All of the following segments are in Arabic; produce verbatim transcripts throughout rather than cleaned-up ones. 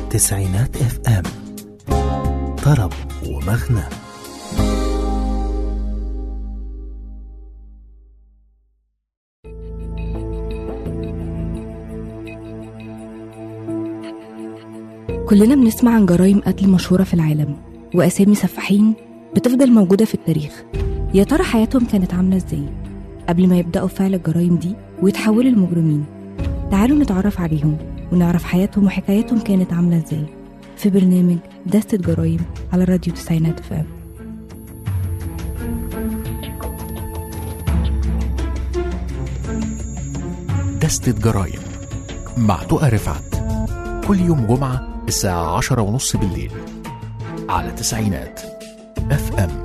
تسعينات اف ام، طرب ومغنى. كلنا بنسمع عن جرائم قتل مشهورة في العالم وأسامي سفاحين بتفضل موجودة في التاريخ. يا ترى حياتهم كانت عاملة ازاي قبل ما يبدأوا فعل الجرائم دي ويتحولوا لمجرمين؟ تعالوا نتعرف عليهم ونعرف حياتهم وحكاياتهم كانت عاملة ازاي في برنامج دستة جرائم على راديو تسعينات اف ام. دستة جرائم مع تقى رفعت، كل يوم جمعة الساعة عشرة ونص بالليل على تسعينات اف ام.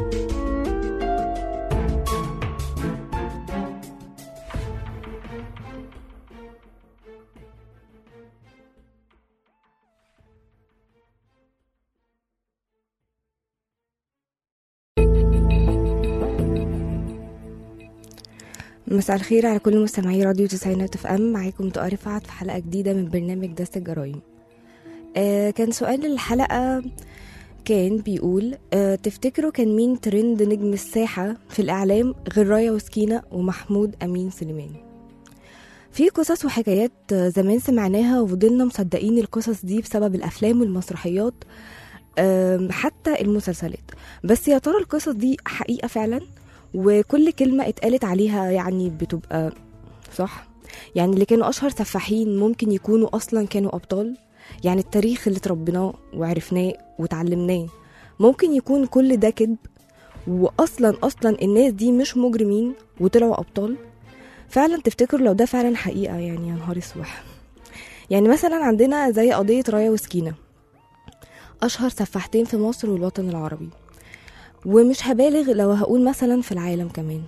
مساء الخير على كل مستمعي راديو تسعينات اف ام. معاكم تقى رفعت في حلقة جديدة من برنامج دستة جرائم. آه كان سؤال الحلقة كان بيقول آه تفتكروا كان مين ترند نجم الساحة في الإعلام غير رايا وسكينة ومحمود أمين سليمان؟ في قصص وحكايات زمان سمعناها وفضلنا مصدقين القصص دي بسبب الأفلام والمسرحيات، آه حتى المسلسلات. بس يا ترى القصص دي حقيقة فعلا؟ وكل كلمة اتقالت عليها يعني بتبقى صح؟ يعني اللي كانوا أشهر سفاحين ممكن يكونوا أصلا كانوا أبطال؟ يعني التاريخ اللي تربناه وعرفناه وتعلمناه ممكن يكون كل ده كذب، وأصلا أصلا الناس دي مش مجرمين وطلعوا أبطال؟ فعلا تفتكروا لو ده فعلا حقيقة؟ يعني يا نهار اسوح. يعني مثلا عندنا زي قضية رايا وسكينة، أشهر سفاحتين في مصر والوطن العربي، ومش هبالغ لو هقول مثلا في العالم كمان.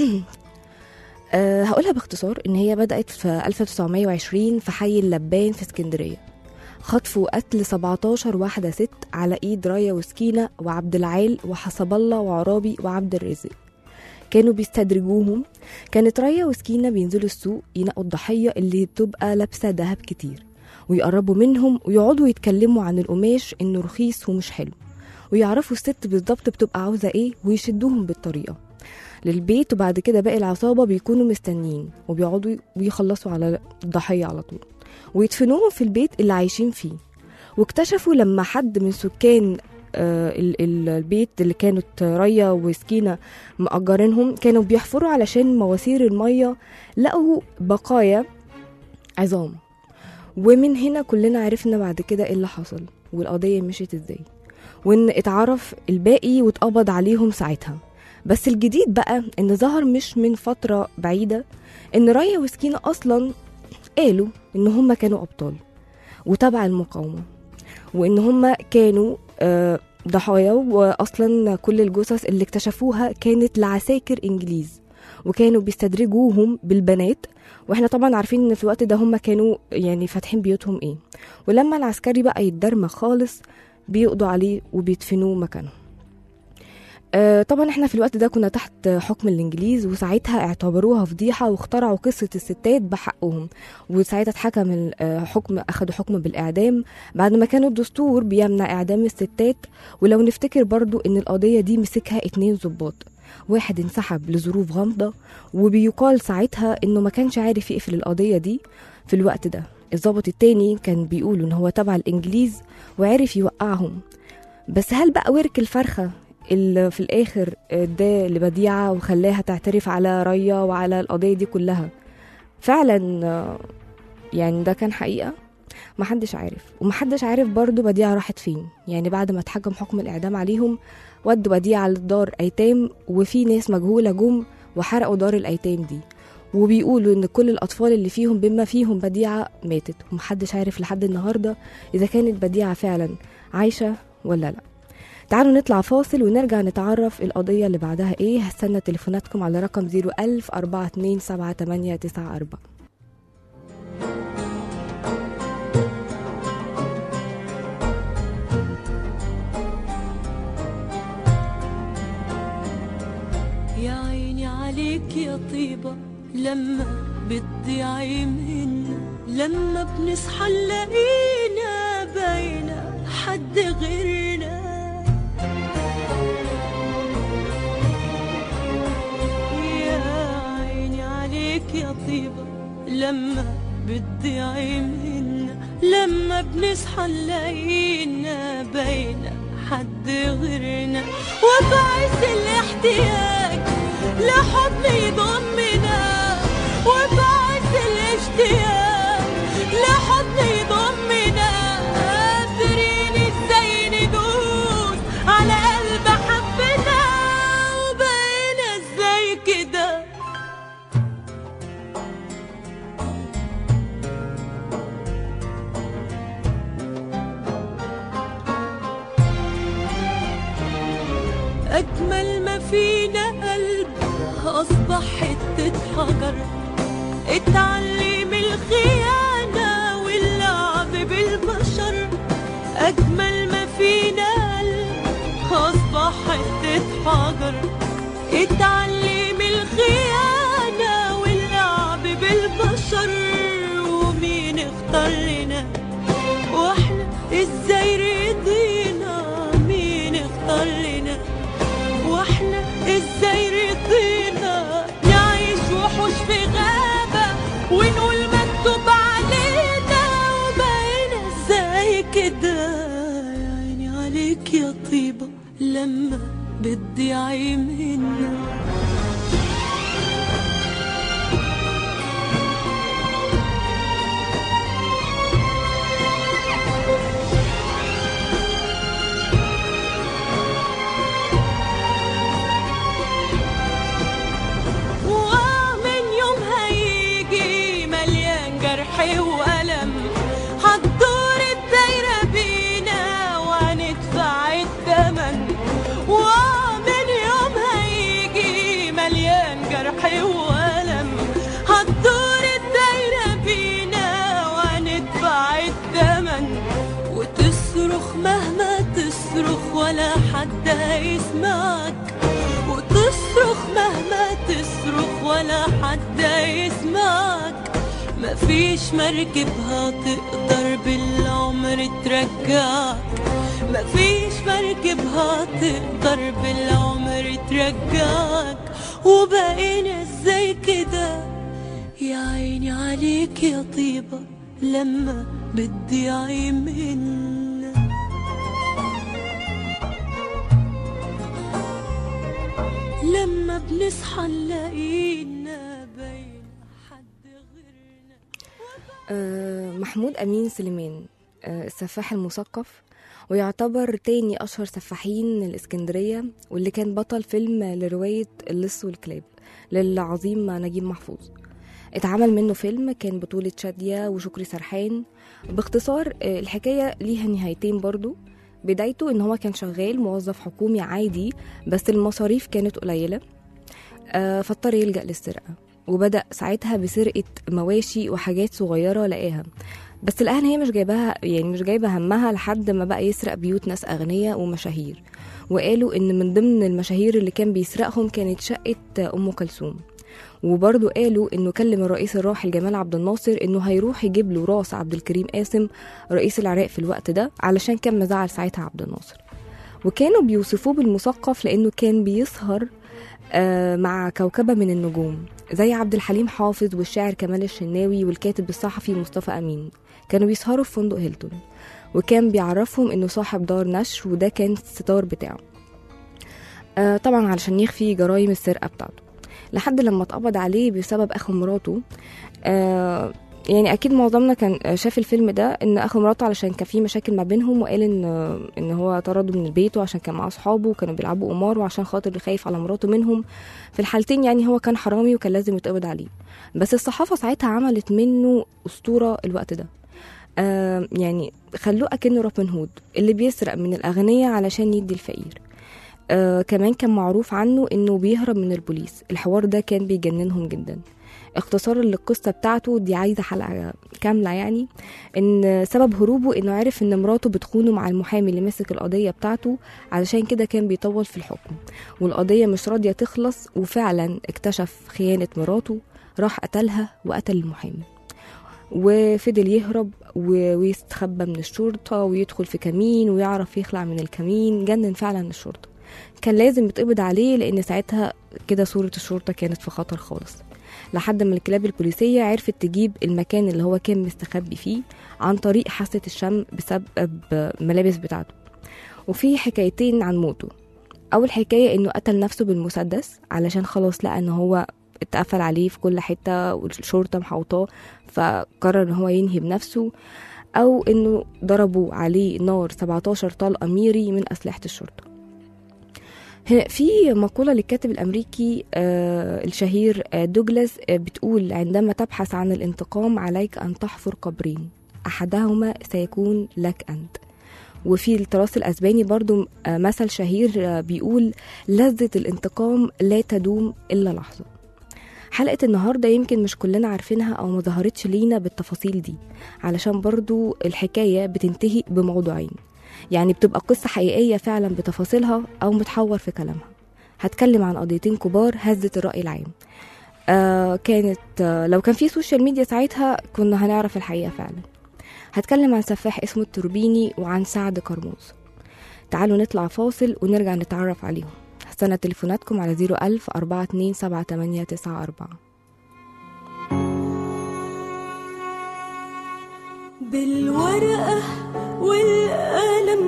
أه هقولها باختصار ان هي بدأت في ألف وتسعمية وعشرين في حي اللبان في اسكندرية، خطف وقتل سبعتاشر واحدة ست على ايد رايا وسكينة وعبد العال وحسب الله وعرابي وعبد الرازق. كانوا بيستدرجوهم. كانت رايا وسكينة بينزلوا السوق ينقوا الضحية اللي بتبقى لابسة دهب كتير، ويقربوا منهم ويقعدوا يتكلموا عن القماش انه رخيص ومش حلو، ويعرفوا الست بالضبط بتبقى عاوزة ايه ويشدوهم بالطريقة للبيت. وبعد كده باقي العصابة بيكونوا مستنيين وبيقعدوا ويخلصوا على الضحية على طول ويدفنوهم في البيت اللي عايشين فيه. واكتشفوا لما حد من سكان آه البيت اللي كانت رايا وسكينة مأجرينهم كانوا بيحفروا علشان مواسير المية، لقوا بقايا عظام. ومن هنا كلنا عرفنا بعد كده ايه اللي حصل والقضية مشيت ازاي، وان اتعرف الباقي واتقبض عليهم ساعتها. بس الجديد بقى ان ظهر مش من فترة بعيدة ان رايا وسكينة اصلا قالوا ان هم كانوا ابطال وتبع المقاومة، وان هم كانوا آه ضحايا، واصلا كل الجثث اللي اكتشفوها كانت لعساكر انجليز وكانوا بيستدرجوهم بالبنات. واحنا طبعا عارفين ان في الوقت ده هم كانوا يعني فاتحين بيوتهم ايه، ولما العسكري بقى يتدرمغ خالص بيقضوا عليه وبيدفنوه مكانه. آه طبعا احنا في الوقت ده كنا تحت حكم الانجليز، وساعتها اعتبروها فضيحة واخترعوا قصة الستات بحقهم، وساعتها اتحكم الحكم، اخدوا حكم بالاعدام بعد ما كان الدستور بيمنع اعدام الستات. ولو نفتكر برضو ان القضية دي مسكها اتنين ضباط، واحد انسحب لظروف غامضة، وبيقال ساعتها انه ما كانش عارف يقفل القضية دي في الوقت ده. الضابط التاني كان بيقولوا ان هو تبع الانجليز وعرف يوقعهم. بس هل بقى ورك الفرخة اللي في الاخر ده لبديعة وخلاها تعترف على رايا وعلى القضية دي كلها فعلا يعني ده كان حقيقة؟ محدش عارف. ومحدش عارف برضو بديعة راحت فين. يعني بعد ما اتحكم حكم الاعدام عليهم ودوا بديعة لدار ايتام، وفي ناس مجهولة جم وحرقوا دار الايتام دي، وبيقولوا ان كل الاطفال اللي فيهم بما فيهم بديعة ماتت، ومحدش عارف لحد النهاردة اذا كانت بديعة فعلا عايشة ولا لا. تعالوا نطلع فاصل ونرجع نتعرف القضية اللي بعدها ايه. هستنى تليفوناتكم على رقم زيرو ألف أربعة اتنين سبعة تمانية تسعة أربعة. يا عيني عليك يا طيبة لما بتضيعي منا، لما بنصحى نلاقينا باينة حد غيرنا. يا عيني عليك يا طيبة لما بتضيعي منا، لما بنصحى نلاقينا باينة حد غيرنا. وبعز الاحتياج لحضن يضمنا، وبعز الاشتياق لحضن يضمنا، قادرين ازاي ندوس على قلب حبنا، وبقينا ازاي كده. أجمل ما فينا قلب أصبح حتة حجر، اتعلم الخيانة واللعب بالبشر. أجمل ما فينا قلب أصبح حتة حجر، اتعلم الخيانة واللعب بالبشر. ومين اختار لنا واحنا ازاي رضينا؟ مين اختار لنا واحنا ازاي رضينا؟ نعيش وحوش في غابة ونقول مكتوب علينا، وبقينا ازاي كده. يا عيني عليك يا طيبة لما بتضيعي منا. وألم هتدور الدايرة بينا وهندفع الثمن، ومن يوم هيجي مليان جرح وألم. هتدور الدايرة بينا وهندفع الثمن، وتصرخ مهما تصرخ ولا حد هيسمعك، وتصرخ مهما تصرخ ولا حد هيسمعك. مفيش مركبها تقدر بالعمر ترجعك، مفيش مركبها تقدر بالعمر ترجعك. وبقينا ازاي كده؟ يا عيني عليك يا طيبة لما بتضيعي منا. لما بنصحى نلاقينا باين محمود أمين سليمان السفاح المثقف، ويعتبر تاني أشهر سفاحين الإسكندرية، واللي كان بطل فيلم لرواية اللص والكلاب للعظيم نجيب محفوظ. اتعمل منه فيلم كان بطولة شادية وشكري سرحان. باختصار الحكاية ليها نهايتين برضو. بدايته إن هو كان شغال موظف حكومي عادي، بس المصاريف كانت قليلة فاضطر يلجأ للسرقة، وبدأ ساعتها بسرقة مواشي وحاجات صغيرة لقاها، بس لقاها هي مش جايبها يعني مش جايبة همها، لحد ما بقى يسرق بيوت ناس أغنياء ومشاهير. وقالوا إن من ضمن المشاهير اللي كان بيسرقهم كانت شقة أم كلثوم. وبرضو قالوا إنه كلم الرئيس الراحل جمال عبد الناصر إنه هيروح يجيب له راس عبد الكريم قاسم رئيس العراق في الوقت ده، علشان كان مزعل ساعتها عبد الناصر. وكانوا بيوصفوه بالمثقف لأنه كان بيسهر مع كوكبة من النجوم زي عبد الحليم حافظ والشاعر كمال الشناوي والكاتب الصحفي مصطفى أمين. كانوا بيسهروا في فندق هيلتون، وكان بيعرفهم إنه صاحب دار نشر، وده كان الستار بتاعه آه طبعا علشان يخفي جرائم السرقة بتاعته، لحد لما اتقبض عليه بسبب أخو مراته. آه يعني اكيد معظمنا كان شاف الفيلم ده، ان اخو مراته علشان كان في مشاكل ما بينهم، وقال ان ان هو طرده من البيت عشان كان مع اصحابه وكانوا بيلعبوا قمار، وعشان خاطر خايف على مراته منهم. في الحالتين يعني هو كان حرامي وكان لازم يتقبض عليه. بس الصحافه ساعتها عملت منه اسطوره الوقت ده، آه يعني خلوه اكنه روبن هود اللي بيسرق من الاغنياء علشان يدي الفقير. آه كمان كان معروف عنه انه بيهرب من البوليس. الحوار ده كان بيجننهم جدا. اختصار للقصة بتاعته دي عايزة حلقة كاملة، يعني ان سبب هروبه انه عرف ان مراته بتخونه مع المحامي اللي مسك القضية بتاعته، علشان كده كان بيطول في الحكم، والقضية مش راضية تخلص، وفعلا اكتشف خيانة مراته، راح قتلها وقتل المحامي. وفضل يهرب ويستخبى من الشرطة ويدخل في كمين ويعرف يخلع من الكمين. جنن فعلا الشرطة، كان لازم يتقبض عليه لأن ساعتها كده صورة الشرطة كانت في خطر خالص. لحد ما الكلاب البوليسية عرفت تجيب المكان اللي هو كان مستخبي فيه عن طريق حاسة الشم بسبب ملابس بتاعته. وفي حكايتين عن موته. أول حكاية إنه قتل نفسه بالمسدس علشان خلاص لقى إن هو اتقفل عليه في كل حتة والشرطة محوطاه، فقرر إن هو ينهي بنفسه. أو إنه ضربوا عليه نار سبعتاشر طلقة ميري من أسلحة الشرطة. في مقولة للكاتب الأمريكي آه الشهير آه دوغلاس آه بتقول: عندما تبحث عن الانتقام عليك أن تحفر قبرين، أحدهما سيكون لك أنت. وفي التراث الأسباني برضو آه مثل شهير آه بيقول: لذة الانتقام لا تدوم إلا لحظة. حلقة النهاردة يمكن مش كلنا عارفينها أو ما ظهرتش لينا بالتفاصيل دي، علشان برضو الحكاية بتنتهي بموضوعين، يعني بتبقى قصة حقيقية فعلا بتفاصيلها أو متحور في كلامها. هتكلم عن قضيتين كبار هزت الرأي العام. آه كانت آه لو كان في سوشيال ميديا ساعتها كنا هنعرف الحقيقة فعلا. هتكلم عن سفاح اسمه التوربيني وعن سعد كرموز. تعالوا نطلع فاصل ونرجع نتعرف عليهم. هستنى تليفوناتكم على زيرو ألف أربعة اتنين سبعة تمانية تسعة أربعة. بالورقة والقلم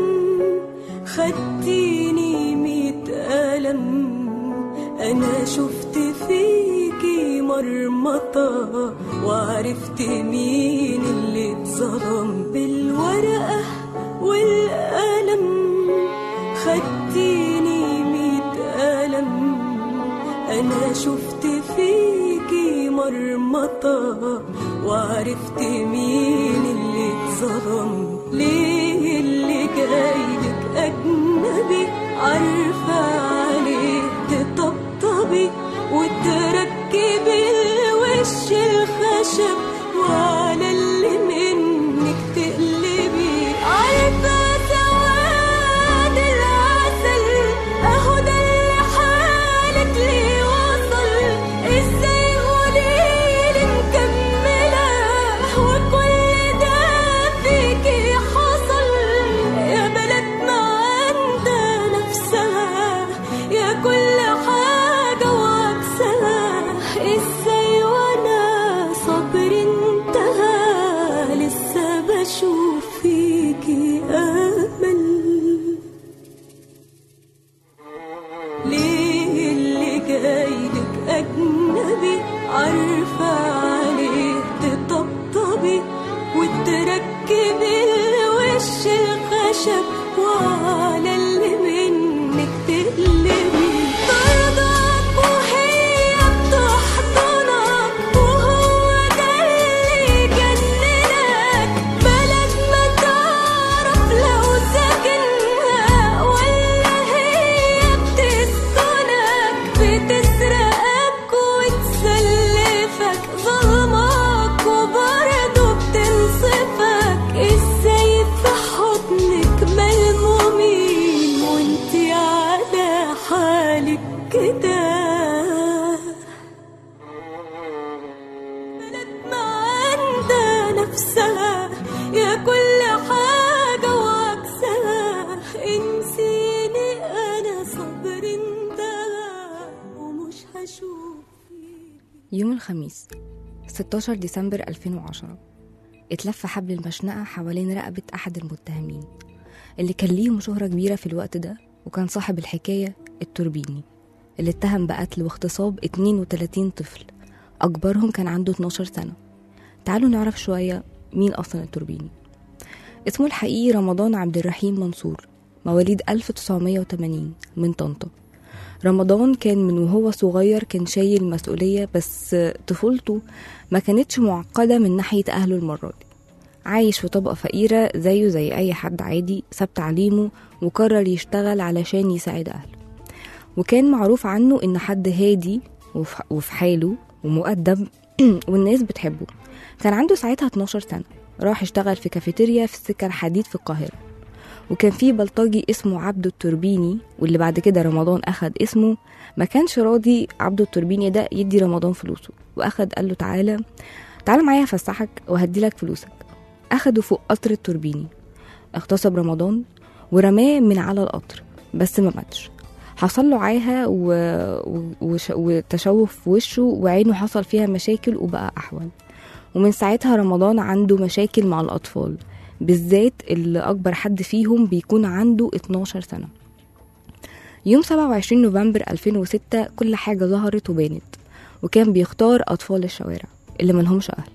خدتيني ميت قلم، أنا شفت فيكي مرمطة وعرفت مين اللي اتظلم. بالورقة والقلم خدتيني ميت قلم، أنا شفت فيكي مرمطة وعرفت مين اللي اتظلم. ليه اللي جايلك أجنبي عارفة عليه تطبطبي وتركبي الوش الخشب وعلى اللي منك تقلبي. عارفة سواد العسل أهو ده اللي حالك ليه وصل. إزاي قوليلي مكملة وكل ده فيكي حصل. يا بلد ما عندها نفسها يا كل حاجة وعكسها. إزاي وانا صبر انتهى لسه بشوف فيكي أمل. ليه اللي جايلك أجنبي عارفة عليه تطبطبي وتركبي الوش الخشب وعلى اللي منك تقلبي. ترضاك وهي بتحضنك وهو ده اللي يجننك. بلد ما تعرف لو ساكنها ولا هي بتسكنك. بتسرقك وتسلفك ظلمك وبرضه بتنصفك. ازاي في حضنك ملمومين وانتي على حالك كده. بلد ما عندها نفسها يا كل حاجة وعكسها. انسيني أنا صبر انتهى ومش هشوف فيك. يوم الخميس ستاشر ديسمبر ألفين وعشرة اتلف حبل المشنقة حوالين رقبة أحد المتهمين اللي كان ليهم شهرة كبيرة في الوقت ده، وكان صاحب الحكاية التوربيني اللي اتهم بقتل واغتصاب اتنين وتلاتين طفل أكبرهم كان عنده اتناشر سنة. تعالوا نعرف شوية مين أصلا التوربيني. اسمه الحقيقي رمضان عبد الرحيم منصور، مواليد ألف وتسعمية وتمانين من طنطا. رمضان كان من وهو صغير كان شايل مسؤولية، بس طفولته ما كانتش معقدة من ناحية أهله المرة دي. عايش في طبقة فقيرة زيه زي أي حد عادي، ساب تعليمه وقرر يشتغل علشان يساعد أهله. وكان معروف عنه إن حد هادي وفي حاله ومؤدب والناس بتحبه. كان عنده ساعتها اتناشر سنة، راح اشتغل في كافيتيريا في السكة الحديد في القاهرة. وكان في بلطجي اسمه عبده التوربيني واللي بعد كده رمضان أخد اسمه. ما كانش راضي عبده التوربيني ده يدي رمضان فلوسه، وأخد قال له تعالى تعال معايا افسحك وهديلك فلوسك. اخدوا فوق قطر التوربيني، اغتصب رمضان ورماه من على القطر بس ما ماتش. حصل له عاهة و... و... وتشوه في وشه وعينه حصل فيها مشاكل وبقى أحول. ومن ساعتها رمضان عنده مشاكل مع الأطفال، بالذات اللي أكبر حد فيهم بيكون عنده اتناشر سنة. يوم سبعة وعشرين نوفمبر ألفين وستة كل حاجة ظهرت وبانت، وكان بيختار أطفال الشوارع اللي ملهمش أهل.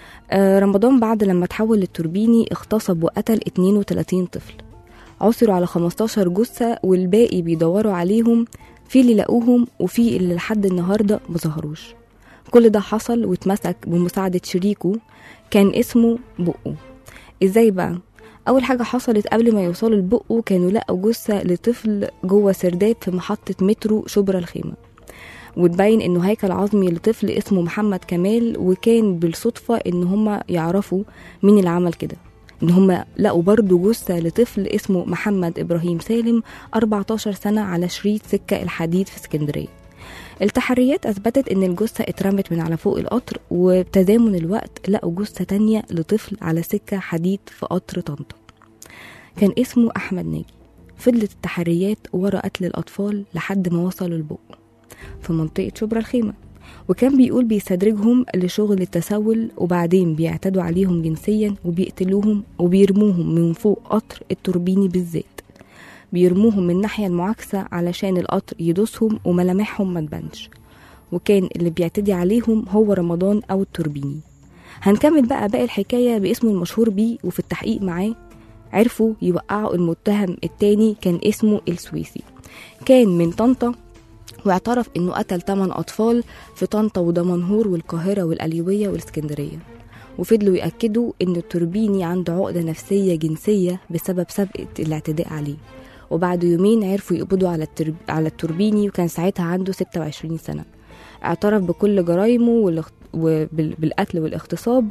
آه رمضان بعد لما تحول للتوربيني اغتصب وقتل اتنين وتلاتين طفل، عثروا على خمستاشر جثة والباقي بيدوروا عليهم، في اللي لقوهم وفي اللي لحد النهاردة مظهروش. كل ده حصل واتمسك بمساعدة شريكه كان اسمه بقه. ازاي بقى؟ اول حاجة حصلت قبل ما يوصلوا لبقه كانوا لقوا جثة لطفل جوه سرداب في محطة مترو شبرا الخيمة، وتبين انه هيكل عظمي لطفل اسمه محمد كمال، وكان بالصدفة ان هما يعرفوا مين اللي عمل كده، ان هم لقوا برضو جثة لطفل اسمه محمد ابراهيم سالم أربعتاشر سنة على شريط سكة الحديد في اسكندرية. التحريات اثبتت ان الجثة اترمت من على فوق القطر، وبتزامن الوقت لقوا جثة تانية لطفل على سكة حديد في قطر طنطا كان اسمه احمد ناجي. فضلت التحريات ورا قتل الاطفال لحد ما وصلوا لبقه في منطقة شبرا الخيمة، وكان بيقول بيستدرجهم لشغل التسول، وبعدين بيعتدوا عليهم جنسيا وبيقتلوهم وبيرموهم من فوق قطر التوربيني بالذات. بيرموهم من الناحية المعاكسة علشان القطر يدوسهم وملامحهم ما تبانش، وكان اللي بيعتدي عليهم هو رمضان أو التوربيني. هنكمل بقى باقي الحكاية باسمه المشهور بيه، وفي التحقيق معاه عرفوا يوقعوا المتهم التاني كان اسمه السويسي، كان من طنطا، واعترف انه قتل تمن اطفال في طنطا ودمنهور والقاهرة والقليوبية والاسكندرية. وفضلوا يأكدوا ان التوربيني عنده عقدة نفسية جنسية بسبب سبقة الاعتداء عليه. وبعد يومين عرفوا يقبضوا على الترب... على التوربيني، وكان ساعتها عنده ستة وعشرين سنة. اعترف بكل جرائمه والاخت... وبالقتل والاغتصاب،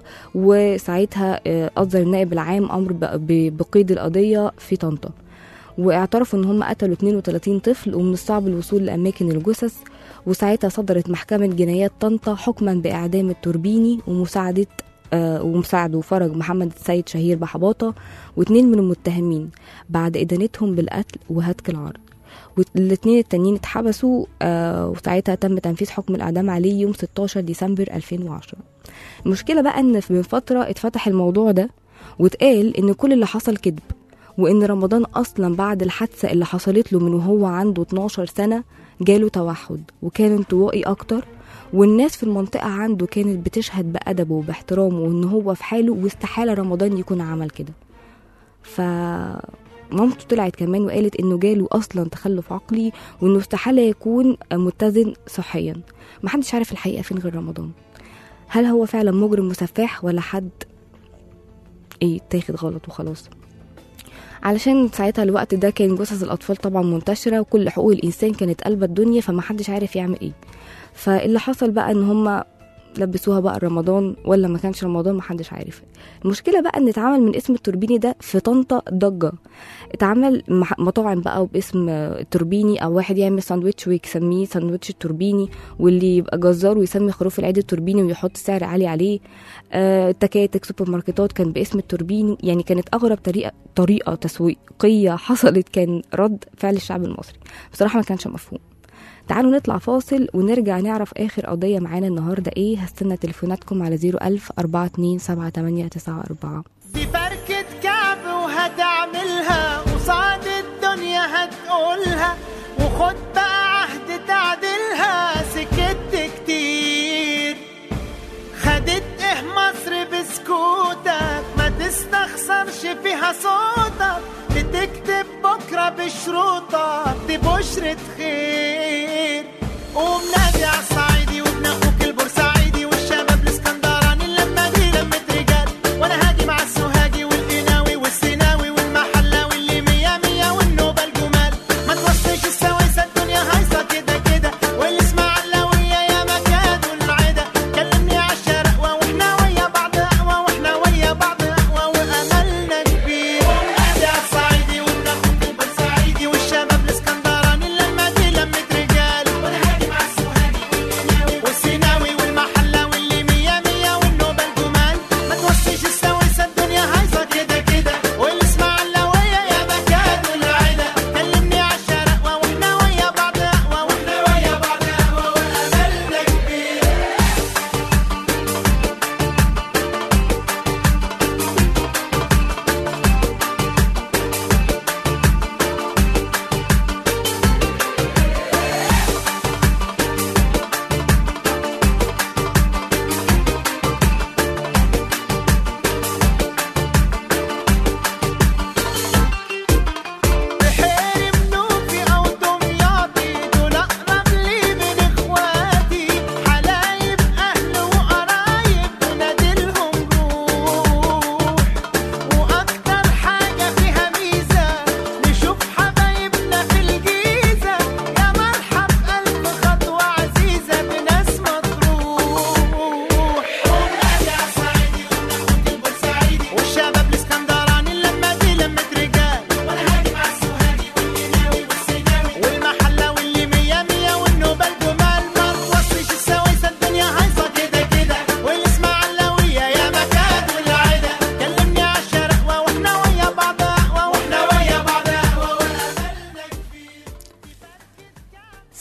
وساعتها أصدر النائب العام امر ب... بقيد القضية في طنطا، واعترفوا ان هم قتلوا اتنين وتلاتين طفل ومن الصعب الوصول لاماكن الجثث. وساعتها صدرت محكمة جنايات طنطا حكما باعدام التوربيني ومساعدة آه ومساعده فرج محمد السيد شهير بحباطة واتنين من المتهمين بعد ادانتهم بالقتل وهتك العرض. والاتنين التانيين اتحبسوا آه وساعتها تم تنفيذ حكم الاعدام عليه يوم ستاشر ديسمبر ألفين وعشرة. المشكلة بقى ان من فترة اتفتح الموضوع ده واتقال ان كل اللي حصل كذب، وان رمضان اصلا بعد الحادثة اللي حصلت له من وهو عنده اتناشر سنة جاله توحد وكان انطوائي اكتر، والناس في المنطقة عنده كانت بتشهد بأدبه وباحترامه وان هو في حاله، واستحالة رمضان يكون عمل كده. فمامته طلعت كمان وقالت انه جاله اصلا تخلف عقلي، وانه استحالة يكون متزن صحيا. محدش عارف الحقيقة فين غير رمضان. هل هو فعلا مجرم مسفاح ولا حد ايه تاخد غلط وخلاص؟ علشان ساعتها الوقت ده كان جثث الأطفال طبعا منتشرة وكل حقوق الإنسان كانت قلبة الدنيا، فما حدش عارف يعمل إيه. فاللي حصل بقى إن هما لبسوها بقى رمضان ولا ما كانش رمضان، ما حدش عارف. المشكلة بقى إن اتعمل من اسم التوربيني ده في طنطا ضجة، اتعمل مطاعم بقى باسم التوربيني، أو واحد يعمل ساندويتش ويسميه ساندويتش التوربيني، واللي يبقى جزار ويسمي خروف العيد التوربيني ويحط سعر عالي عليه. آه تكاتك سوبر ماركتات كان باسم التوربيني. يعني كانت أغرب طريقة طريقة تسويقية حصلت كان رد فعل الشعب المصري، بصراحة ما كانش مفهوم. تعالوا نطلع فاصل ونرجع نعرف آخر قضية معانا النهاردة ايه. هستنى تليفوناتكم على زيرو ألف أربعة اتنين سبعة تمانية تسعة أربعة. في فركة كعب وهتعملها قصاد الدنيا هتقولها، وخد بقى عهد تعدلها. سكت كتير خدت ايه مصر بسكوتك، ما تستخسرش فيها صوتك، بتكتب بكرة بشروطك، دي بشرة خير. قوم نادي عالصعيدي وابن اخوك البورسعيدي والشباب الاسكندراني، اللمة دي لمة رجال، وانا هاجي مع السوهاجي والقناوي والسيناوي والمحلاوي اللي مية مية والنوبة الجمال. ما توصيش السويسة الدنيا هايصة كده كده، والاسماعيلاوية يا مكادوا العدا. كلمني عالشرقوة واحنا ويا بعض اقوى، واحنا ويا بعض اقوى واملنا كبير. قوم نادي عالصعيدي وابن اخوك البورسعيدي والشباب الاسكندراني، اللمة دي لمة رجال، وانا هاجي مع السوهاجي والقناوي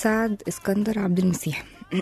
سعد اسكندر عبد المسيح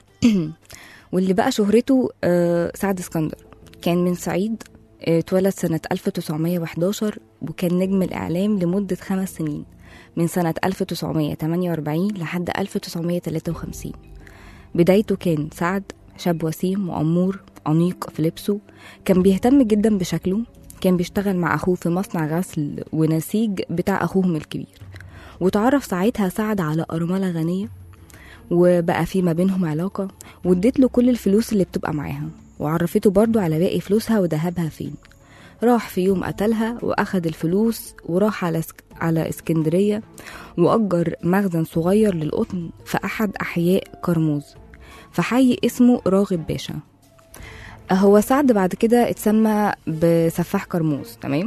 واللي بقى شهرته آه، سعد اسكندر. كان من صعيد، آه، اتولد سنة ألف وتسعمية وحداشر وكان نجم الإعلام لمدة خمس سنين من سنة ألف وتسعمية وتمانية وأربعين لحد ألف وتسعمية وتلاتة وخمسين. بدايته كان سعد شاب وسيم وأمور أنيق في لبسه، كان بيهتم جدا بشكله، كان بيشتغل مع أخوه في مصنع غسل ونسيج بتاع أخوهم الكبير. وتعرف ساعتها سعد على أرملة غنية وبقى في ما بينهم علاقة، وادت له كل الفلوس اللي بتبقى معاها، وعرفته برضو على باقي فلوسها وذهبها فين. راح في يوم قتلها وأخد الفلوس وراح على سك... على اسكندرية وأجر مخزن صغير للقطن في أحد أحياء كرموز في حي اسمه راغب باشا. هو سعد بعد كده اتسمى بسفاح كرموز. تمام.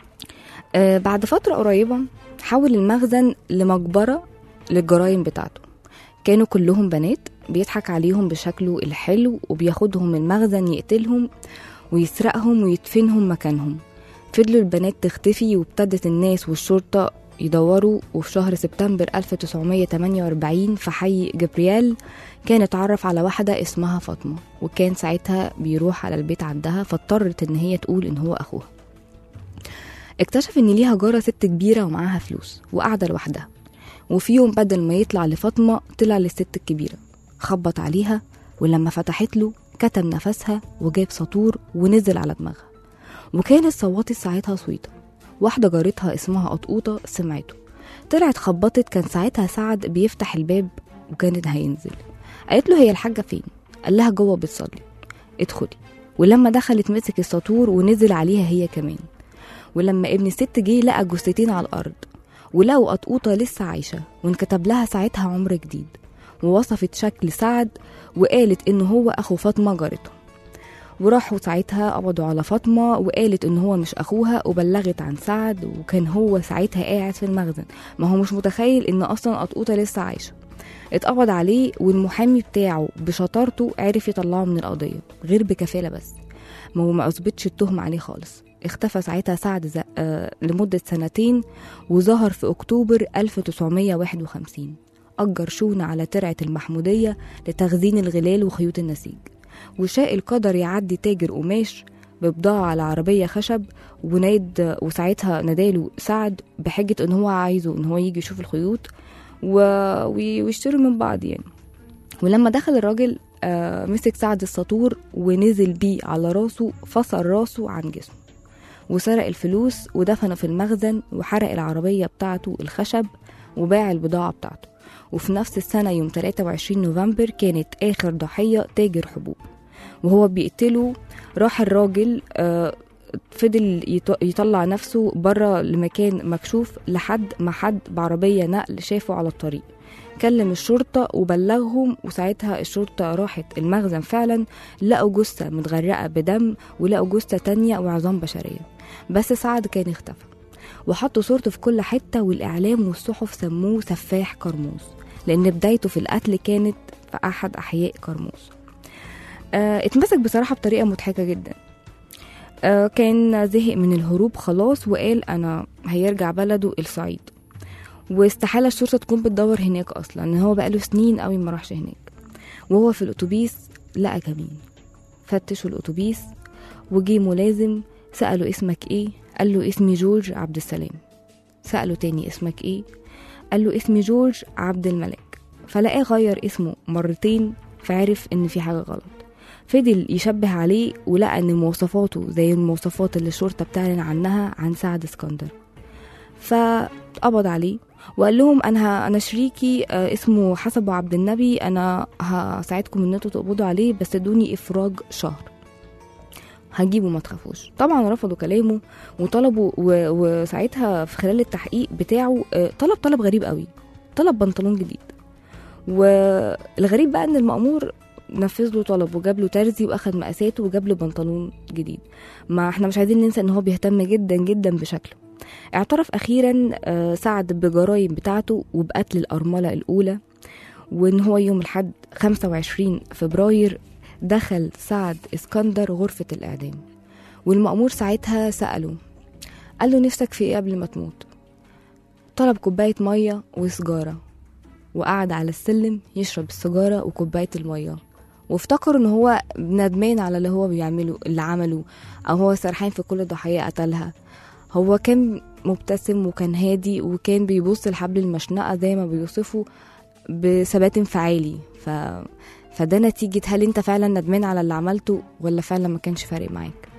آه بعد فترة قريبة حول المخزن لمقبرة للجرايم بتاعته. كانوا كلهم بنات، بيضحك عليهم بشكله الحلو وبياخدهم المخزن يقتلهم ويسرقهم ويدفنهم مكانهم. فضلوا البنات تختفي وابتدت الناس والشرطة يدوروا. وفي شهر سبتمبر ألف وتسعمية وتمانية وأربعين في حي جبريال كان اتعرف على واحدة اسمها فاطمة، وكان ساعتها بيروح على البيت عندها، فاضطرت ان هي تقول ان هو اخوها. اكتشف ان ليها جارة ست كبيرة ومعاها فلوس وقاعدة لوحدها. وفي يوم بدل ما يطلع لفاطمة طلع للست الكبيرة، خبط عليها ولما فتحت له كتم نفسها وجاب سطور ونزل على دماغها. وكانت صوتت ساعتها صويتة. واحدة جارتها اسمها قطقوطة سمعته، طلعت خبطت. كان ساعتها سعد بيفتح الباب وكانت هينزل. قالت له هي الحاجة فين؟ قال لها جوه بتصلي، ادخلي. ولما دخلت مسك السطور ونزل عليها هي كمان. ولما ابن الست جه لقى جثتين على الأرض، ولقوا قطقوطة لسه عايشة وانكتب لها ساعتها عمر جديد. ووصفت شكل سعد وقالت إنه هو أخو فاطمة جارته. وراحوا ساعتها قبضوا على فاطمة وقالت إن هو مش أخوها، وبلغت عن سعد. وكان هو ساعتها قاعد في المخزن، ما هو مش متخيل إن أصلا قطقوطة لسه عايشة. اتقبض عليه والمحامي بتاعه بشطارته عرف يطلعه من القضية، غير بكفالة بس، ما هو ما أثبتش التهم عليه خالص. اختفى ساعتها سعد آه لمدة سنتين، وظهر في أكتوبر ألف وتسعمية وواحد وخمسين. أجر شونة على ترعة المحمودية لتخزين الغلال وخيوط النسيج. وشاء القدر يعدي تاجر قماش ببضاعة على عربية خشب، وناد وساعتها ناداله سعد بحجة إن هو عايزه إن هو يجي يشوف الخيوط و... ويشتروا من بعض يعني. ولما دخل الراجل آه مسك سعد السطور ونزل بيه على راسه، فصل راسه عن جسمه وسرق الفلوس ودفنه في المخزن، وحرق العربية بتاعته الخشب وباع البضاعة بتاعته. وفي نفس السنة يوم تلاتة وعشرين نوفمبر كانت آخر ضحية تاجر حبوب. وهو بيقتله راح الراجل آه فضل يطلع نفسه برا لمكان مكشوف لحد ما حد بعربية نقل شافه على الطريق، كلم الشرطة وبلغهم. وساعتها الشرطة راحت المخزن فعلا، لقوا جثة متغرقة بدم ولقوا جثة تانية وعظام بشرية. بس سعد كان اختفى، وحطوا صورته في كل حتة، والإعلام والصحف سموه سفاح كرموز، لأن بدايته في القتل كانت في أحد أحياء كرموز. آه اتمسك بصراحة بطريقة مضحكة جدا. آه كان زهق من الهروب خلاص، وقال أنا هيرجع بلده الصعيد، واستحالة الشرطة تكون بتدور هناك أصلا، إن هو بقاله سنين قوي ما راحش هناك. وهو في الأتوبيس لقى كمين، فتشوا الأتوبيس وجي ملازم سأله اسمك ايه؟ قال له اسمي جورج عبد السلام. سأله تاني اسمك ايه؟ قال له اسمي جورج عبد الملك. فلقاه غير اسمه مرتين، فعرف ان في حاجة غلط. فضل يشبه عليه ولقى ان مواصفاته زي المواصفات اللي الشرطة بتعلن عنها عن سعد اسكندر. فقبض عليه وقال لهم انا انا شريكي اسمه حسب عبد النبي، انا هساعدكم ان انتوا تقبضوا عليه، بس ادوني افراج شهر هجيبه ما تخافوش. طبعا رفضوا كلامه وطلبوا، وساعتها في خلال التحقيق بتاعه طلب طلب غريب قوي، طلب بنطلون جديد. والغريب بقى ان المأمور نفذ له طلب وجاب له ترزي واخد مقاساته وجاب له بنطلون جديد. ما احنا مش عايزين ننسى ان هو بيهتم جدا جدا بشكله. اعترف اخيرا سعد بجرايم بتاعته وبقتل الارمله الاولى، وان هو يوم الحد خمسة وعشرين فبراير دخل سعد اسكندر غرفة الإعدام. والمأمور ساعتها سأله، قال له نفسك في إيه قبل ما تموت؟ طلب كوباية مية وسجارة. وقعد على السلم يشرب السيجارة وكوباية المية، وافتكر ان هو ندمان على اللي هو بيعمله اللي عمله، او هو سرحان في كل ضحية قتلها. هو كان مبتسم وكان هادي وكان بيبص لحبل المشنقة زي ما بيوصفه بثبات انفعالي. ف... فده نتيجة هل انت فعلا ندمان على اللي عملته ولا فعلا ما كانش فارق معاك.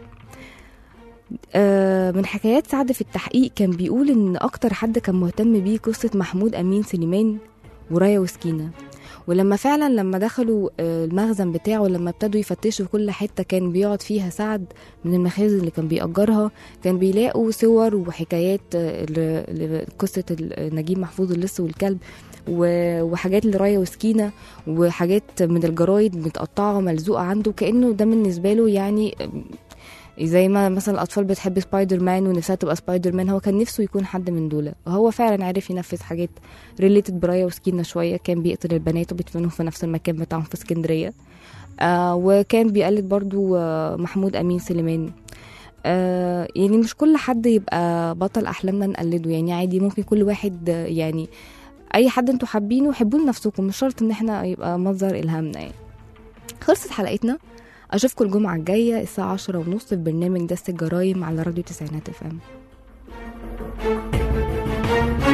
آه من حكايات سعد في التحقيق كان بيقول ان اكتر حد كان مهتم بيه قصة محمود امين سليمان ورايا وسكينة. ولما فعلا لما دخلوا المخزن بتاعه لما ابتدوا يفتشوا كل حتة كان بيقعد فيها سعد من المخازن اللي كان بيأجرها، كان بيلاقوا صور وحكايات لقصة نجيب محفوظ اللص والكلب وحاجات لرايا وسكينة وحاجات من الجرايد متقطعة ملزوقة عنده، كأنه ده بالنسبة له يعني زي ما مثلا الأطفال بتحب سبايدر مان ونفسها تبقى سبايدر مان، هو كان نفسه يكون حد من دول. وهو فعلا عارف ينفذ حاجات ريليتد برايا وسكينة شوية، كان بيقتل البنات وبيدفنهم في نفس المكان بتاعهم في اسكندرية. آه وكان بيقلد برضو آه محمود أمين سليمان. آه يعني مش كل حد يبقى بطل أحلامنا نقلده، يعني عادي ممكن كل واحد آه يعني أي حد انتوا حابينه حبوا لنفسكم، مش شرط ان احنا يبقى مصدر إلهامنا. يعني خلصت حلقتنا، أشوفكم الجمعة الجاية الساعة عشرة ونص في برنامج دست الجرايم على راديو تسعينات اف ام.